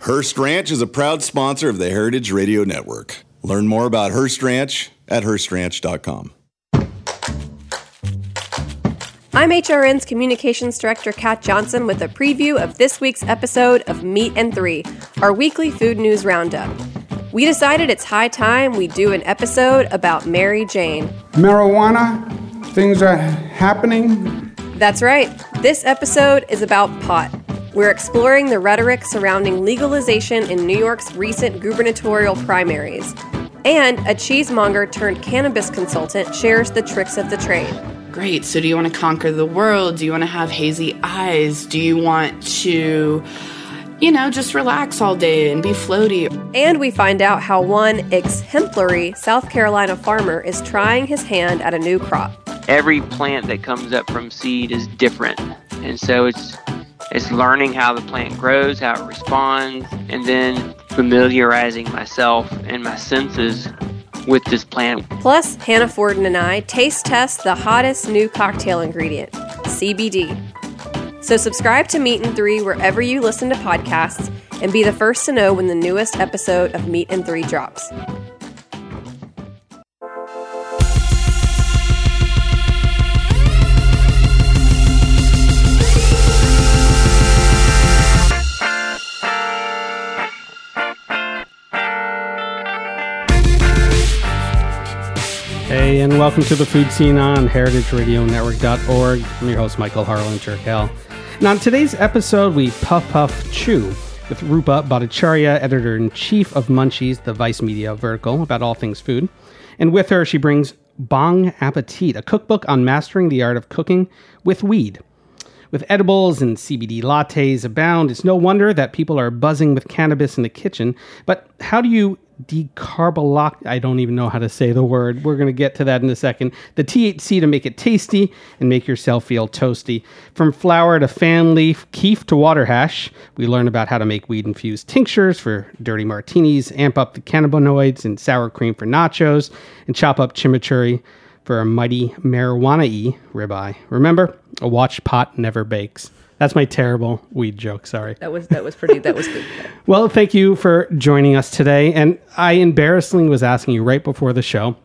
Hearst Ranch is a proud sponsor of the Heritage Radio Network. Learn more about Hearst Ranch at HearstRanch.com. I'm HRN's Communications Director, Kat Johnson, with a preview of this week's episode of Meat and Three, our weekly food news roundup. We decided it's high time we do an episode about Mary Jane. Marijuana, things are happening. That's right. This episode is about pot. We're exploring the rhetoric surrounding legalization in New York's recent gubernatorial primaries. And a cheesemonger turned cannabis consultant shares the tricks of the trade. Great. So do you want to conquer the world? Do you want to have hazy eyes? Do you want to, just relax all day and be floaty? And we find out how one exemplary South Carolina farmer is trying his hand at a new crop. Every plant that comes up from seed is different. And so it's learning how the plant grows, how it responds, and then familiarizing myself and my senses with this plant. Plus, Hannah Forden and I taste test the hottest new cocktail ingredient, CBD. So subscribe to Meat and Three wherever you listen to podcasts and be the first to know when the newest episode of Meat and Three drops. Hey, and welcome to the Food Scene on heritageradionetwork.org. I'm your host, Michael Harlan Turkel. And on today's episode, we puff chew with Rupa Bhattacharya, editor-in-chief of Munchies, the Vice Media vertical about all things food. And with her, she brings Bong Appetit, a cookbook on mastering the art of cooking with weed. With edibles and CBD lattes abound, it's no wonder that people are buzzing with cannabis in the kitchen. But how do you I don't even know how to say the word. We're going to get to that in a second. The THC to make it tasty and make yourself feel toasty. From flower to fan leaf, keef to water hash, we learn about how to make weed-infused tinctures for dirty martinis, amp up the cannabinoids in sour cream for nachos, and chop up chimichurri for a mighty marijuana-y ribeye. Remember, a watched pot never bakes. That's my terrible weed joke, sorry. That was good. Well, thank you for joining us today. And I embarrassingly was asking you right before the show,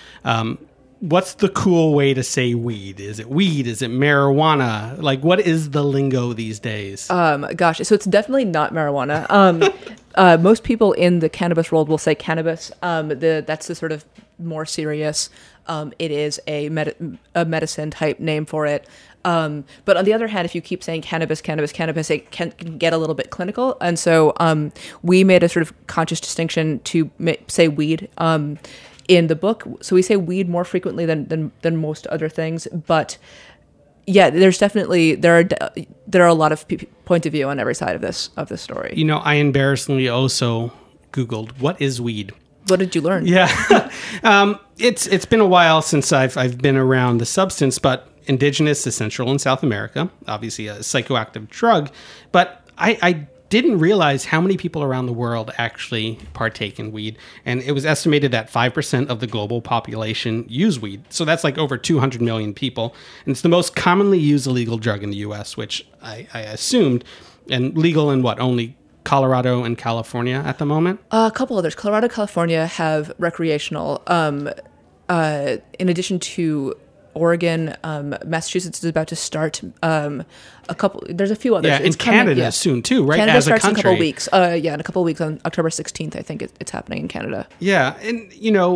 what's the cool way to say weed? Is it weed? Is it marijuana? Like, what is the lingo these days? So it's definitely not marijuana. Most people in the cannabis world will say cannabis. That's the sort of more serious. It is a medicine type name for it. But on the other hand, if you keep saying cannabis, it can get a little bit clinical. And so we made a sort of conscious distinction to say weed in the book. So we say weed more frequently than most other things. But yeah, there's definitely there are a lot of point of view on every side of this story. I embarrassingly also Googled what is weed. What did you learn? Yeah, it's been a while since I've been around the substance, but indigenous to Central and South America, obviously a psychoactive drug. But I didn't realize how many people around the world actually partake in weed. And it was estimated that 5% of the global population use weed. So that's like over 200 million people. And it's the most commonly used illegal drug in the U.S., which I assumed, and legal in only Colorado and California at the moment? A couple others. Colorado, California have recreational. In addition to Oregon, Massachusetts is about to start a couple. There's a few others. Yeah, in Canada soon too, right? Canada As starts a country. in a couple weeks. In a couple of weeks on October 16th, I think it's happening in Canada. Yeah, and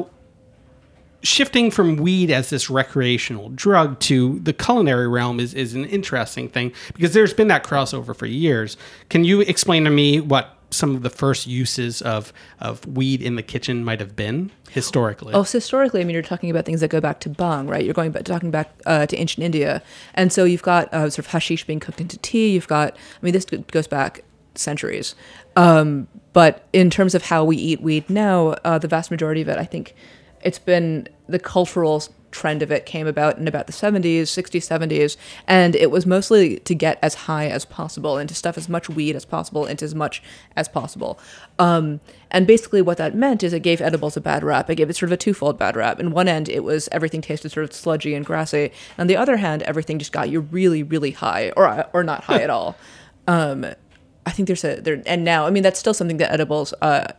shifting from weed as this recreational drug to the culinary realm is an interesting thing because there's been that crossover for years. Can you explain to me what some of the first uses of weed in the kitchen might have been historically? So historically, you're talking about things that go back to bhang, right? You're talking back to ancient India. And so you've got sort of hashish being cooked into tea. You've got, this goes back centuries. But in terms of how we eat weed now, the vast majority of it, I think it's been the cultural trend of it came about in about the 70s, 60s, 70s, and it was mostly to get as high as possible and to stuff as much weed as possible into as much as possible. And basically what that meant is it gave edibles a bad rap. It gave it sort of a twofold bad rap. In one end, it was everything tasted sort of sludgy and grassy. On the other hand, everything just got you really, really high or not high at all. I think and now, I mean, that's still something that edibles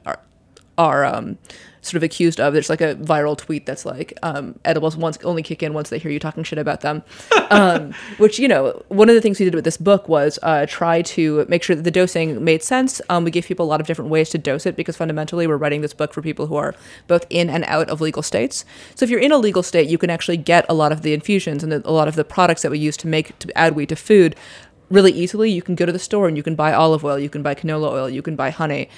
are sort of accused of. There's like a viral tweet that's like, edibles only kick in once they hear you talking shit about them. Which, one of the things we did with this book was try to make sure that the dosing made sense. We gave people a lot of different ways to dose it because fundamentally we're writing this book for people who are both in and out of legal states. So if you're in a legal state, you can actually get a lot of the infusions and a lot of the products that we use to add weed to food really easily. You can go to the store and you can buy olive oil, you can buy canola oil, you can buy honey.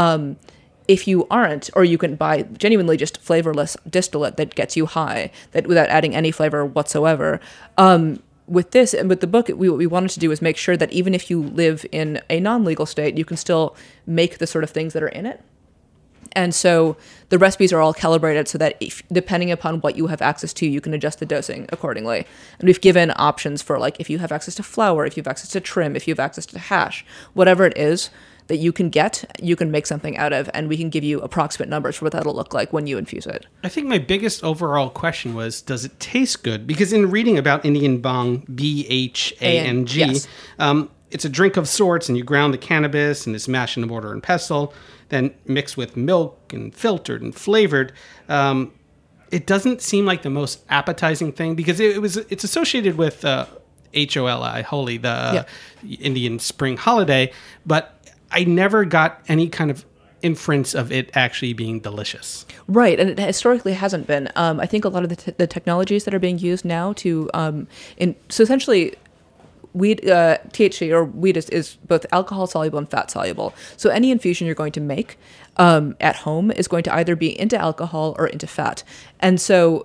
If you aren't, or you can buy genuinely just flavorless distillate that gets you high, that without adding any flavor whatsoever. With this and with the book, what we wanted to do is make sure that even if you live in a non-legal state, you can still make the sort of things that are in it. And so the recipes are all calibrated so that depending upon what you have access to, you can adjust the dosing accordingly. And we've given options for like if you have access to flour, if you have access to trim, if you have access to hash, whatever it is that you can get, you can make something out of, and we can give you approximate numbers for what that'll look like when you infuse it. I think my biggest overall question was, does it taste good? Because in reading about Indian Bhang, Bhang, yes. It's a drink of sorts, and you ground the cannabis, and it's mashed in a mortar and pestle, then mixed with milk and filtered and flavored. It doesn't seem like the most appetizing thing, because it's associated with Holi, Holi, the Indian spring holiday, but I never got any kind of inference of it actually being delicious. Right, and it historically hasn't been. I think a lot of the technologies that are being used now so essentially weed, THC or weed is both alcohol soluble and fat soluble. So any infusion you're going to make at home is going to either be into alcohol or into fat. And so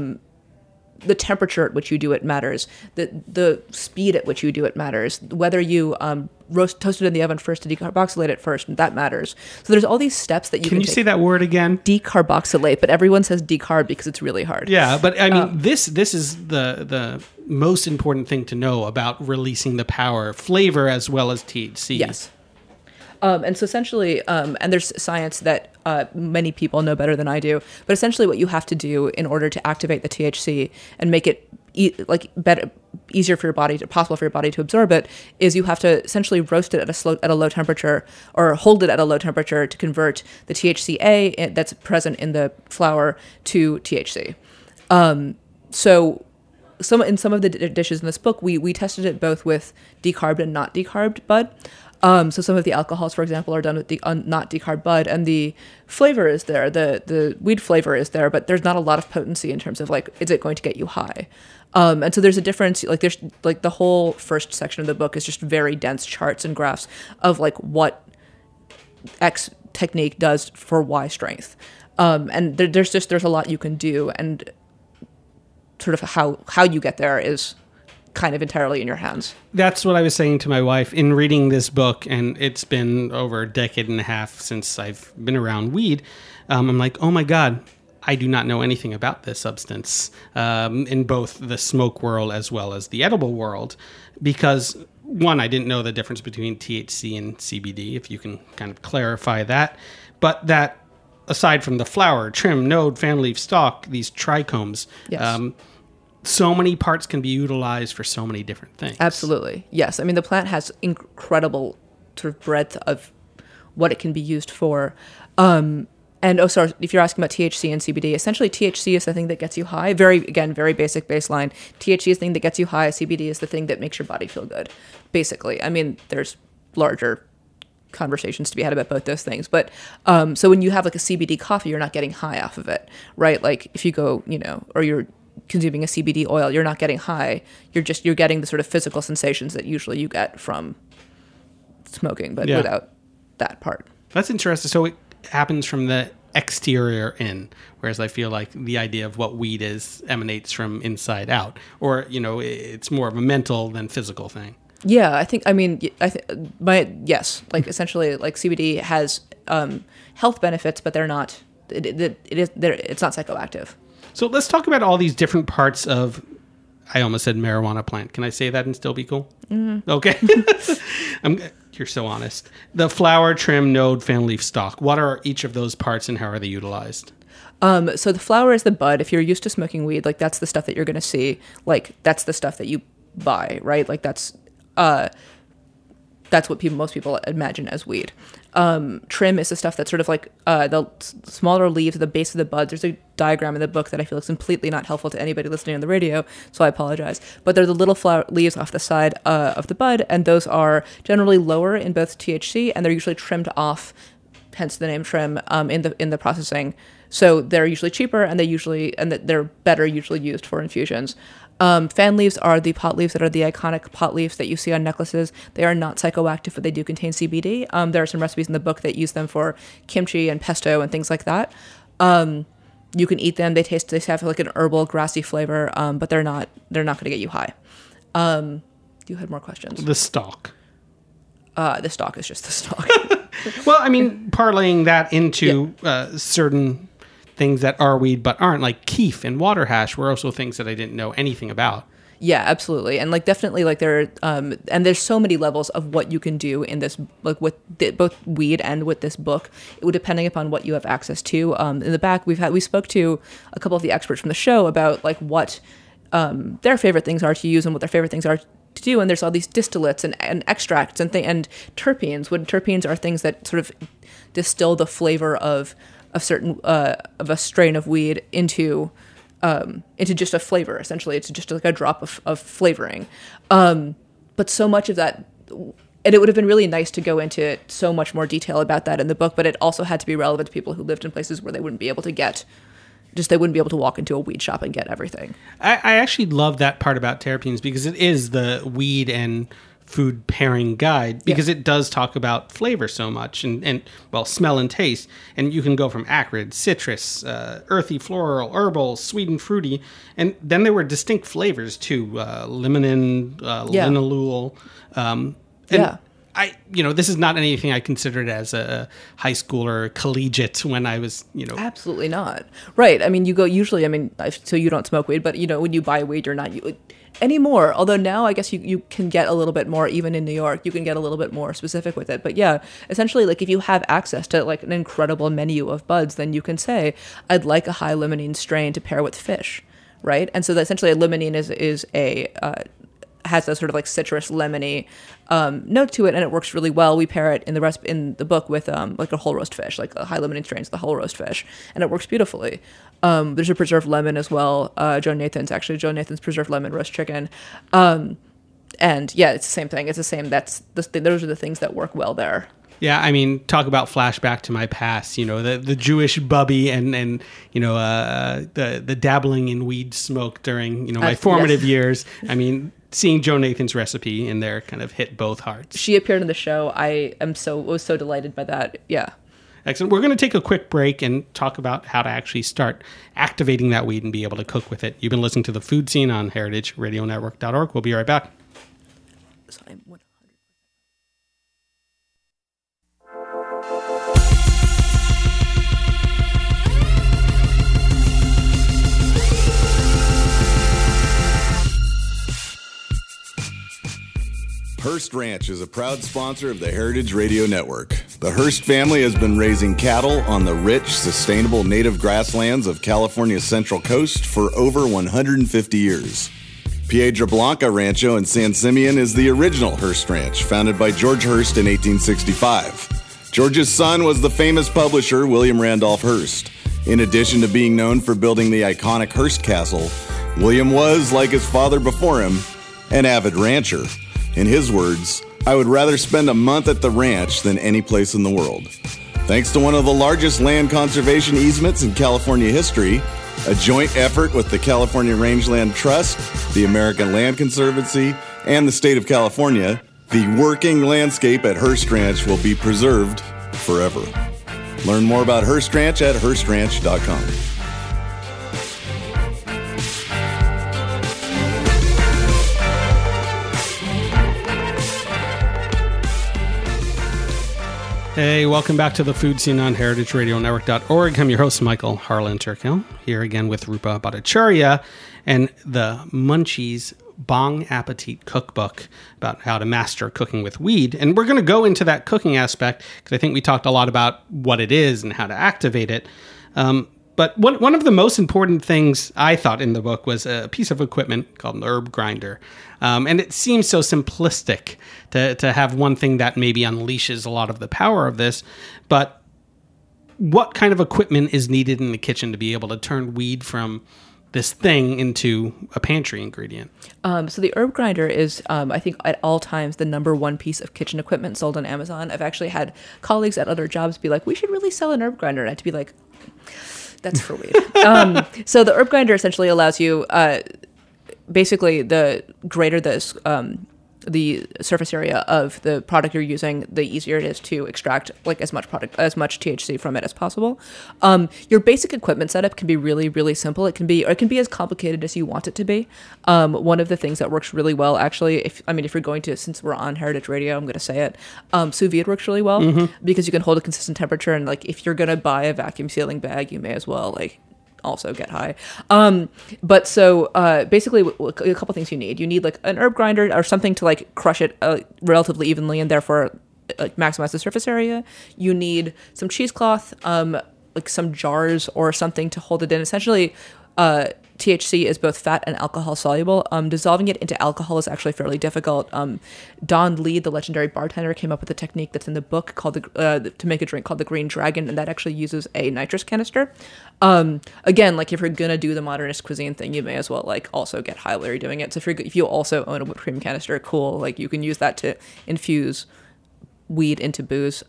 the temperature at which you do it matters. The speed at which you do it matters. Whether you toast it in the oven first to decarboxylate it first, that matters. So there's all these steps that you can Can you say that word again? Decarboxylate, but everyone says decarb because it's really hard. Yeah, but I mean, this is the most important thing to know about releasing the power, flavor as well as THC. Yes. And so essentially, and there's science that many people know better than I do, but essentially what you have to do in order to activate the THC and make it easier for your body, possible for your body to absorb it, is you have to essentially roast it at a low temperature, or hold it at a low temperature to convert the THCA that's present in the flower to THC. So in some of the dishes in this book, we tested it both with decarbed and not decarbed bud. So some of the alcohols, for example, are done with not decarbed bud, and the flavor is there. The weed flavor is there, but there's not a lot of potency in terms of like, is it going to get you high? And so there's a difference. Like there's like the whole first section of the book is just very dense charts and graphs of like what X technique does for Y strength. And there's a lot you can do, and sort of how you get there is kind of entirely in your hands. That's what I was saying to my wife in reading this book, and it's been over a decade and a half since I've been around weed. I'm like, oh my God, I do not know anything about this substance in both the smoke world as well as the edible world, because one, I didn't know the difference between THC and CBD, if you can kind of clarify that, but that aside from the flower, trim, node, fan leaf, stalk, these trichomes, yes. So many parts can be utilized for so many different things. Absolutely. Yes. I mean, the plant has incredible sort of breadth of what it can be used for. And sorry, if you're asking about THC and CBD, essentially THC is the thing that gets you high. Very basic baseline. THC is the thing that gets you high. CBD is the thing that makes your body feel good, basically. I mean, there's larger conversations to be had about both those things. But so when you have like a CBD coffee, you're not getting high off of it, right? Like if you go, or you're consuming a CBD oil, you're not getting high. You're getting the sort of physical sensations that usually you get from smoking, but without that part. That's interesting. So it happens from the exterior in, whereas I feel like the idea of what weed is emanates from inside out, or it's more of a mental than physical thing. Yeah, yes, like essentially, like CBD has health benefits, but they're not. It's not psychoactive. So let's talk about all these different parts of, I almost said marijuana plant. Can I say that and still be cool? Mm-hmm. Okay. You're so honest. The flower, trim, node, fan leaf, stalk. What are each of those parts and how are they utilized? So the flower is the bud. If you're used to smoking weed, like that's the stuff that you're going to see. Like that's the stuff that you buy, right? Like that's That's what most people imagine as weed. Trim is the stuff that's sort of like the smaller leaves at the base of the bud. There's a diagram in the book that I feel is completely not helpful to anybody listening on the radio, so I apologize. But they're the little flower leaves off the side of the bud, and those are generally lower in both THC, and they're usually trimmed off, hence the name trim, in the processing. So they're usually cheaper, and they're better usually used for infusions. Fan leaves are the pot leaves that are the iconic pot leaves that you see on necklaces. They are not psychoactive, but they do contain CBD. There are some recipes in the book that use them for kimchi and pesto and things like that. You can eat them. They have like an herbal, grassy flavor, but they're not going to get you high. You had more questions. The stalk. The stalk is just the stalk. Well, I mean, parlaying that into certain things that are weed but aren't, like keef and water hash, were also things that I didn't know anything about. Yeah, absolutely. And like definitely like and there's so many levels of what you can do in this, like with both weed and with this book, depending upon what you have access to. In the back, we spoke to a couple of the experts from the show about like what their favorite things are to use and what their favorite things are to do. And there's all these distillates and extracts and terpenes. When terpenes are things that sort of distill the flavor of certain of a strain of weed into just a flavor. Essentially, it's just like a drop of flavoring. But so much of that, and it would have been really nice to go into so much more detail about that in the book, but it also had to be relevant to people who lived in places where they wouldn't be able to walk into a weed shop and get everything. I actually love that part about terpenes because it is the weed and food pairing guide, because it does talk about flavor so much and smell and taste, and you can go from acrid, citrus, earthy, floral, herbal, sweet and fruity, and then there were distinct flavors too, limonene, linalool, this is not anything I considered as a high school or collegiate when I was, Absolutely not. Right. I mean, so you don't smoke weed, but when you buy weed, you're not anymore. Although now I guess you can get a little bit more, even in New York, you can get a little bit more specific with it. But yeah, essentially, like if you have access to like an incredible menu of buds, then you can say, I'd like a high limonene strain to pair with fish. Right. And so essentially a limonene has a sort of like citrus lemony note to it, and it works really well. We pair it in the book with like a whole roast fish, like a high limonene strains, the whole roast fish, and it works beautifully. There's a preserved lemon as well. Joe Nathan's preserved lemon roast chicken, and yeah, it's the same thing. It's the same. Those are the things that work well there. Yeah, I mean, talk about flashback to my past. The Jewish bubby and the dabbling in weed smoke during my formative years. I mean, seeing Joe Nathan's recipe in there kind of hit both hearts. She appeared in the show. I was so delighted by that. Yeah. Excellent. We're going to take a quick break and talk about how to actually start activating that weed and be able to cook with it. You've been listening to The Food Scene on heritageradionetwork.org. We'll be right back. Hearst Ranch is a proud sponsor of the Heritage Radio Network. The Hearst family has been raising cattle on the rich, sustainable native grasslands of California's Central Coast for over 150 years. Piedra Blanca Rancho in San Simeon is the original Hearst Ranch, founded by George Hearst in 1865. George's son was the famous publisher William Randolph Hearst. In addition to being known for building the iconic Hearst Castle, William was, like his father before him, an avid rancher. In his words, I would rather spend a month at the ranch than any place in the world. Thanks to one of the largest land conservation easements in California history, a joint effort with the California Rangeland Trust, the American Land Conservancy, and the state of California, the working landscape at Hearst Ranch will be preserved forever. Learn more about Hearst Ranch at HearstRanch.com. Hey, welcome back to The Food Scene on heritageradionetwork.org. I'm your host, Michael Harlan Turkel, here again with Rupa Bhattacharya and the Munchies Bong Appetit Cookbook about how to master cooking with weed. And we're going to go into that cooking aspect because I think we talked a lot about what it is and how to activate it. But But one of the most important things I thought in the book was a piece of equipment called an herb grinder. And it seems so simplistic to have one thing that maybe unleashes a lot of the power of this. But what kind of equipment is needed in the kitchen to be able to turn weed from this thing into a pantry ingredient? So the herb grinder is, I think, at all times the number one piece of kitchen equipment sold on Amazon. I've actually had colleagues at other jobs be like, we should really sell an herb grinder. And I had to be like, that's for weed. So the herb grinder essentially allows you, basically, the greater the surface area of the product you're using, the easier it is to extract like as much THC from it as possible. Your basic equipment setup can be really, really simple. It can be as complicated as you want it to be. One of the things that works really well, actually, if you're going to, since we're on Heritage Radio, I'm going to say it, sous vide works really well because you can hold a consistent temperature, and like if you're going to buy a vacuum sealing bag, you may as well like also get high. But so basically a couple things you need. You need like an herb grinder or something to like crush it relatively evenly and therefore maximize the surface area. You need some cheesecloth, like some jars or something to hold it in. Essentially, THC is both fat and alcohol soluble. Dissolving it into alcohol is actually fairly difficult. Don Lee, the legendary bartender, came up with a technique that's in the book called to make a drink called the Green Dragon, and that actually uses a nitrous canister. Again, like if you're gonna do the modernist cuisine thing, you may as well like also get high while you're doing it. So if you also own a whipped cream canister, cool. Like you can use that to infuse weed into booze.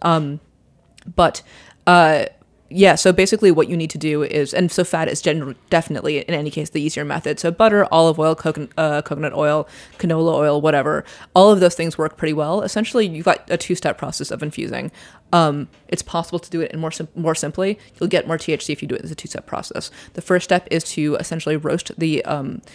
Yeah, so basically what you need to do is, and so fat is definitely, in any case, the easier method. So butter, olive oil, coconut oil, canola oil, whatever, all of those things work pretty well. Essentially, you've got a two-step process of infusing. It's possible to do it in more simply. You'll get more THC if you do it as a two-step process. The first step is to essentially roast the...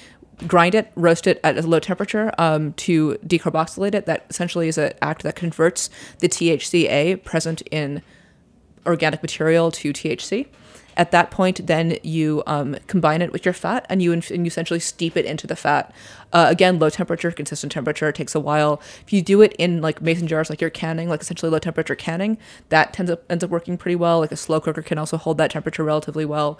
roast it at a low temperature to decarboxylate it. That essentially is an act that converts the THCA present in organic material to THC. At that point, then you combine it with your fat and you essentially steep it into the fat. Again, low temperature, consistent temperature, takes a while. If you do it in like mason jars, like you're canning, like essentially low temperature canning, that ends up working pretty well. Like a slow cooker can also hold that temperature relatively well.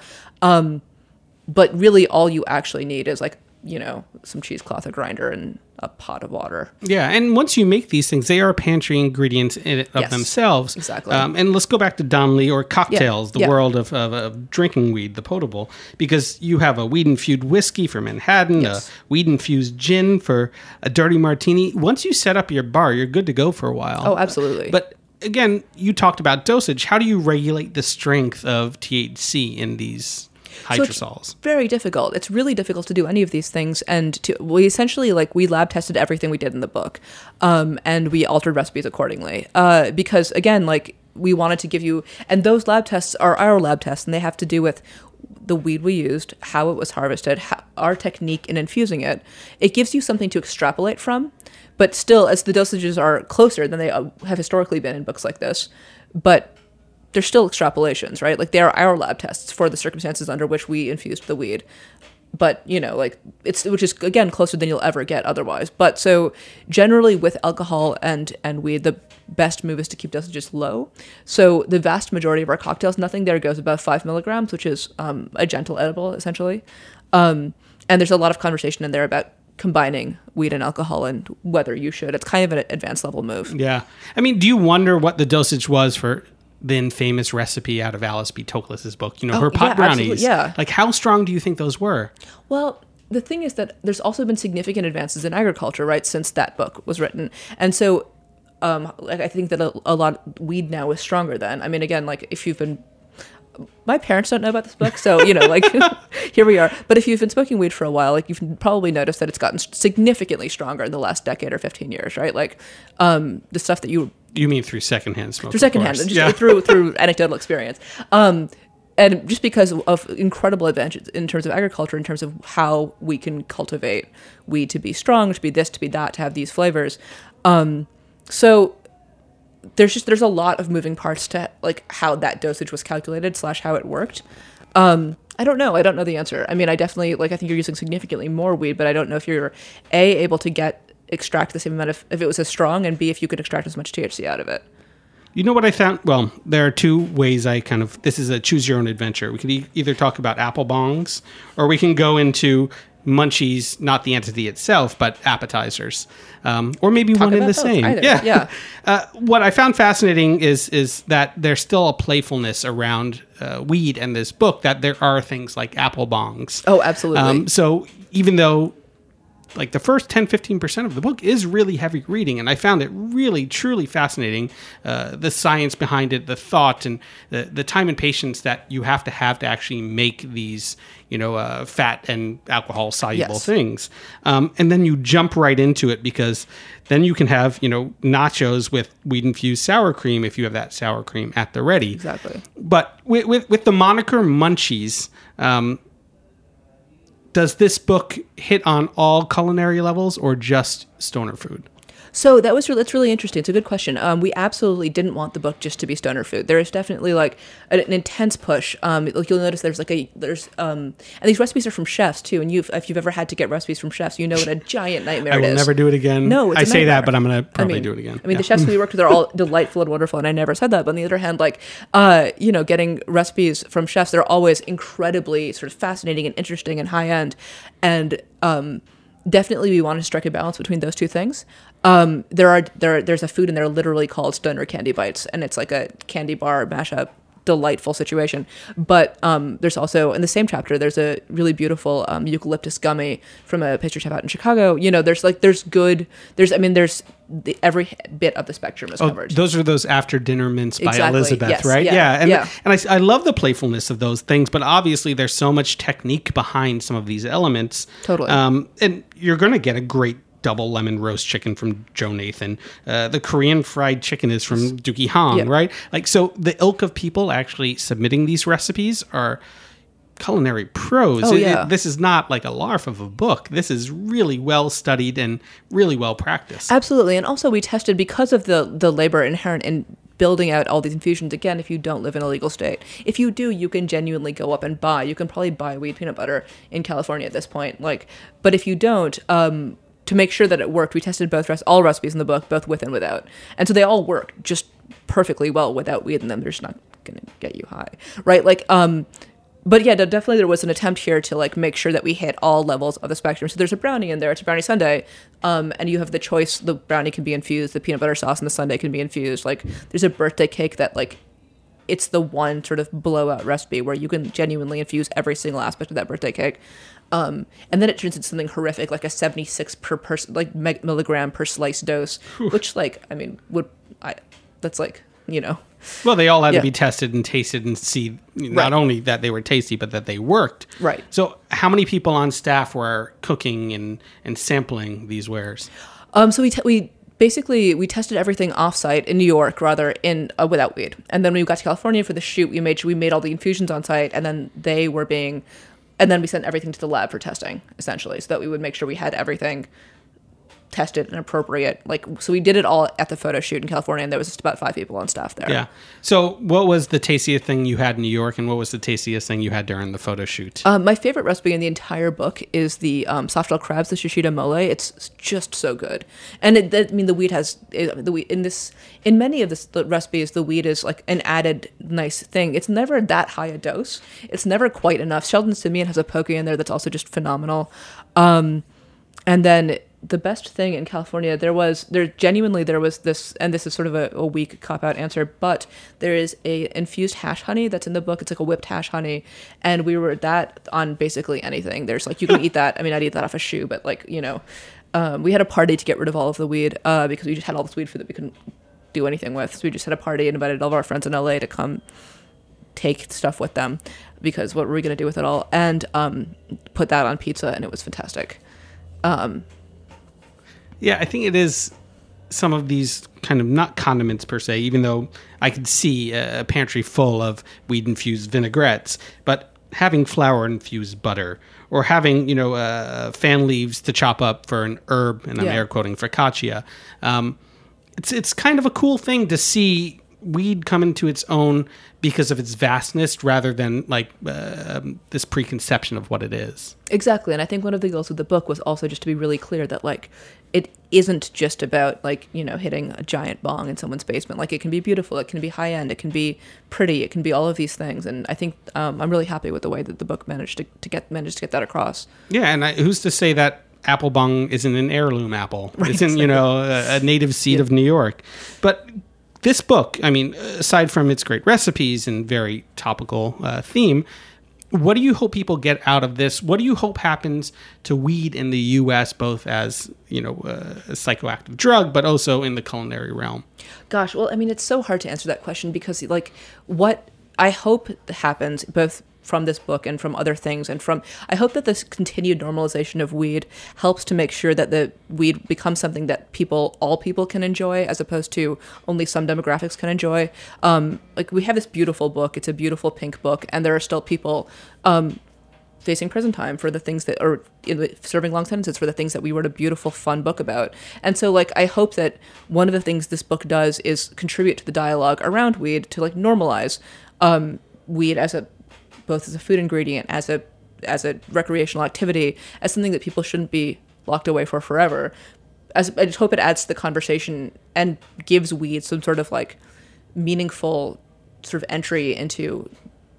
But really all you actually need is like, some cheesecloth, a grinder, and a pot of water. Yeah, and once you make these things, they are pantry ingredients of themselves. Exactly. And let's go back to Don Lee or cocktails, the world of drinking weed, the potable, because you have a weed-infused whiskey for Manhattan, a weed-infused gin for a dirty martini. Once you set up your bar, you're good to go for a while. Oh, absolutely. But again, you talked about dosage. How do you regulate the strength of THC in these hydrosols? So it's very difficult. It's really difficult to do any of these things, and we essentially we lab tested everything we did in the book, and we altered recipes accordingly. Because again, we wanted to give you, and those lab tests are our lab tests, and they have to do with the weed we used, how it was harvested, our technique in infusing it. It gives you something to extrapolate from, but still, as the dosages are closer than they have historically been in books like this, but they're still extrapolations, right? Like they are our lab tests for the circumstances under which we infused the weed. But, which is, again, closer than you'll ever get otherwise. But so generally with alcohol and weed, the best move is to keep dosages low. So the vast majority of our cocktails, nothing there goes above 5 milligrams, which is a gentle edible, essentially. And there's a lot of conversation in there about combining weed and alcohol and whether you should. It's kind of an advanced level move. Yeah. I mean, do you wonder what the dosage was for the infamous recipe out of Alice B. Toklas's book, her pot brownies? Yeah. Like, how strong do you think those were? Well, the thing is that there's also been significant advances in agriculture, right, since that book was written. And so I think that a lot of weed now is stronger than. I mean, again, if you've been... My parents don't know about this book, so, here we are. But if you've been smoking weed for a while, you've probably noticed that it's gotten significantly stronger in the last decade or 15 years, right? The stuff that you mean through secondhand smoke? Through secondhand, through anecdotal experience. And just because of incredible advantages in terms of agriculture, in terms of how we can cultivate weed to be strong, to be this, to be that, to have these flavors. So there's a lot of moving parts to how that dosage was calculated / how it worked. I don't know. I don't know the answer. I mean, I definitely I think you're using significantly more weed, but I don't know if you're able to extract the same amount if it was as strong, and B, if you could extract as much THC out of it. You know what I found? Well, there are two ways this is a choose your own adventure. We could either talk about apple bongs, or we can go into munchies, not the entity itself, but appetizers. Or maybe one in the same. Either. Yeah. What I found fascinating is that there's still a playfulness around weed in this book, that there are things like apple bongs. Oh, absolutely. So even though like the first 10-15% of the book is really heavy reading, and I found it really truly fascinating, the science behind it, the thought, and the time and patience that you have to actually make these fat and alcohol soluble things, and then you jump right into it, because then you can have nachos with weed infused sour cream if you have that sour cream at the ready. Exactly. But with the moniker Munchies, does this book hit on all culinary levels or just stoner food? So that's really interesting. It's a good question. We absolutely didn't want the book just to be stoner food. There is definitely like an intense push. Like you'll notice and these recipes are from chefs too. And if you've ever had to get recipes from chefs, you know what a giant nightmare it is. I will never do it again. No, it's I a say nightmare. that, but I'm going to probably do it again. I mean, the chefs we worked with are all delightful and wonderful, and I never said that. But on the other hand, getting recipes from chefs, they're always incredibly sort of fascinating and interesting and high end. And definitely we want to strike a balance between those two things. There's a food in there literally called Stoner Candy Bites, and it's like a candy bar mashup, delightful situation. But there's also, in the same chapter, there's a really beautiful eucalyptus gummy from a pastry chef out in Chicago. There's every bit of the spectrum is covered. Those are those after dinner mints by Elizabeth, yes, right? Yeah. And I love the playfulness of those things, but obviously there's so much technique behind some of these elements. Totally. And you're going to get a great double lemon roast chicken from Joe Nathan. The Korean fried chicken is from Dookie Hong, right? Like, so the ilk of people actually submitting these recipes are culinary pros. This is not like a larf of a book. This is really well studied and really well practiced. Absolutely. And also we tested, because of the labor inherent in building out all these infusions. Again, if you don't live in a legal state, if you do, you can genuinely go up and you can probably buy weed peanut butter in California at this point. But if you don't, to make sure that it worked, we tested all recipes in the book, both with and without. And so they all work just perfectly well without weed in them. They're just not going to get you high, right? But yeah, definitely there was an attempt here to make sure that we hit all levels of the spectrum. So there's a brownie in there. It's a brownie sundae. And you have the choice. The brownie can be infused. The peanut butter sauce in the sundae can be infused. There's a birthday cake that it's the one sort of blowout recipe where you can genuinely infuse every single aspect of that birthday cake. And then it turns into something horrific, like a 76 per person, milligram per slice dose, which Well, they all had to be tested and tasted and see not only that they were tasty, but that they worked. Right. So how many people on staff were cooking and sampling these wares? So we tested everything offsite in New York, rather in without weed. And then when we got to California for the shoot, we made all the infusions on site, and then we sent everything to the lab for testing, essentially, so that we would make sure we had everything tested and appropriate. So we did it all at the photo shoot in California, and there was just about 5 people on staff there. Yeah. So what was the tastiest thing you had in New York, and what was the tastiest thing you had during the photo shoot? My favorite recipe in the entire book is the soft shell crabs, the shishito mole. It's just so good. And the weed has in many of the recipes, the weed is an added nice thing. It's never that high a dose. It's never quite enough. Sheldon Simeon has a poke in there that's also just phenomenal. And then the best thing in California, there was this, and this is sort of a weak cop-out answer, but there is a infused hash honey that's in the book. It's like a whipped hash honey, and we were that on basically anything. There's you can eat that. I mean, I'd eat that off a shoe, but we had a party to get rid of all of the weed because we just had all this weed food that we couldn't do anything with. So we just had a party and invited all of our friends in LA to come take stuff with them, because what were we going to do with it all? And put that on pizza, and it was fantastic. Yeah, I think it is some of these kind of not condiments per se, even though I could see a pantry full of weed-infused vinaigrettes, but having flour-infused butter, or having, fan leaves to chop up for an herb, and I'm air quoting, focaccia. It's kind of a cool thing to see weed come into its own because of its vastness, rather than this preconception of what it is. Exactly. And I think one of the goals of the book was also just to be really clear that it isn't just about like, you know, hitting a giant bong in someone's basement. Like, it can be beautiful, it can be high end, it can be pretty, it can be all of these things. And I think I'm really happy with the way that the book managed to get that across. Yeah, and who's to say that apple bong isn't an heirloom apple? Right, isn't, you know, a native seed of New York. But this book, I mean, aside from its great recipes and very topical theme, what do you hope people get out of this? What do you hope happens to weed in the U.S., both as, you know, a psychoactive drug, but also in the culinary realm? Gosh, well, I mean, it's so hard to answer that question because, like, what I hope happens both from this book and from other things, and from, I hope that this continued normalization of weed helps to make sure that the weed becomes something that all people can enjoy, as opposed to only some demographics can enjoy. Like, we have this beautiful book, it's a beautiful pink book, and there are still people facing prison time for the things that, or serving long sentences for the things that we wrote a beautiful, fun book about. And so, like, I hope that one of the things this book does is contribute to the dialogue around weed, to like normalize weed both as a food ingredient, as a recreational activity, as something that people shouldn't be locked away for forever. I just hope it adds to the conversation and gives weed some sort of like meaningful sort of entry into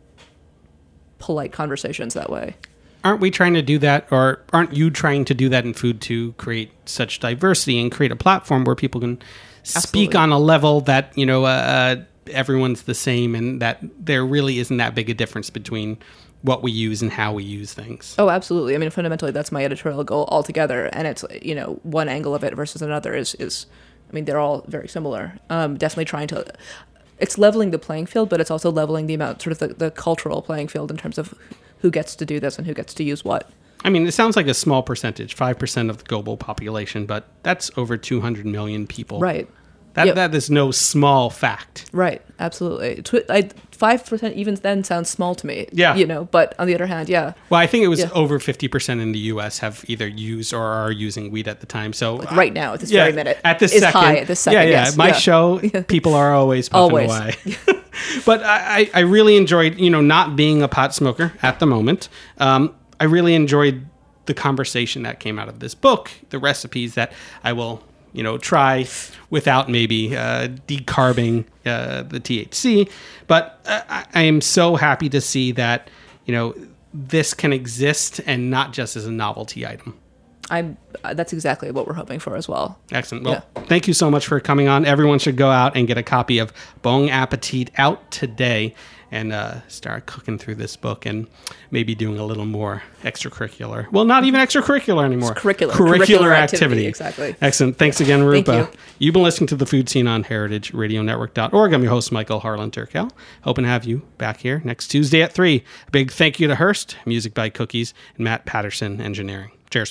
polite conversations that way. Aren't we trying to do that, or aren't you trying to do that in food to create such diversity and create a platform where people can speak on a level that, you know, everyone's the same, and that there really isn't that big a difference between what we use and how we use things? Oh, absolutely. I mean, fundamentally, that's my editorial goal altogether. And it's, you know, one angle of it versus another is I mean, they're all very similar. Definitely trying to, it's leveling the playing field, but it's also leveling the amount, sort of the cultural playing field in terms of who gets to do this and who gets to use what. I mean, it sounds like a small percentage, 5% of the global population, but that's over 200 million people. Right. That is no small fact. Right, absolutely. 5% even then sounds small to me. Yeah. You know, but on the other hand, yeah. Well, I think it was over 50% in the U.S. have either used or are using weed at the time. So like right now, at this very minute. At this is second. High at this second, yes. My show, people are always puffing away. But I really enjoyed, you know, not being a pot smoker at the moment. I really enjoyed the conversation that came out of this book, the recipes that I will, you know, try without maybe decarbing the THC. But I am so happy to see that, you know, this can exist and not just as a novelty item. That's exactly what we're hoping for as well. Excellent. Well, thank you so much for coming on. Everyone should go out and get a copy of Bon Appetit out today and start cooking through this book and maybe doing a little more extracurricular. Well, not even extracurricular anymore. It's curricular activity. Exactly. Excellent. Thanks again, Rupa. Thank you. You've been listening to The Food Scene on heritageradionetwork.org. I'm your host, Michael Harlan Turkel. Hoping to have you back here next Tuesday at 3. A big thank you to Hearst, Music by Cookies, and Matt Patterson, Engineering. Cheers.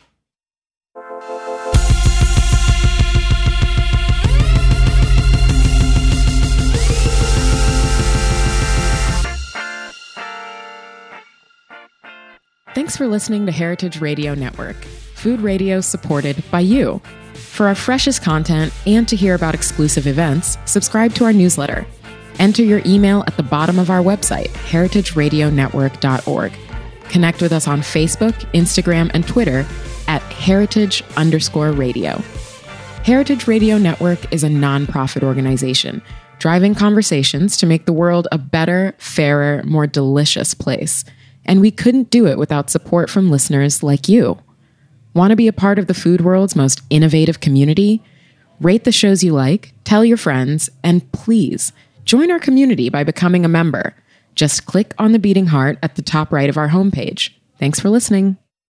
Thanks for listening to Heritage Radio Network, food radio supported by you. For our freshest content and to hear about exclusive events, subscribe to our newsletter. Enter your email at the bottom of our website, heritageradionetwork.org. Connect with us on Facebook, Instagram, and Twitter at heritage_radio. Heritage Radio Network is a nonprofit organization driving conversations to make the world a better, fairer, more delicious place. And we couldn't do it without support from listeners like you. Want to be a part of the food world's most innovative community? Rate the shows you like, tell your friends, and please join our community by becoming a member. Just click on the beating heart at the top right of our homepage. Thanks for listening.